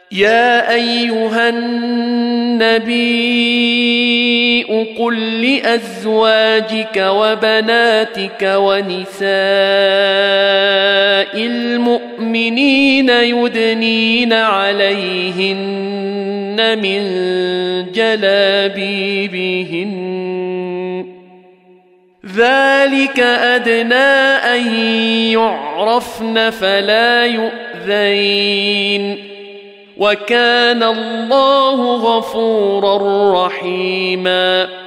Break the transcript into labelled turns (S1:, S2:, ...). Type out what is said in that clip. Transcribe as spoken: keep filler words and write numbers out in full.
S1: يا أيها النبي قل لأزواجك وبناتك ونساء المؤمنين يدنين عليهن من جلابيبهن ذلك أدنى أن يعرفن فلا يؤذين وكان الله غفورا رحيما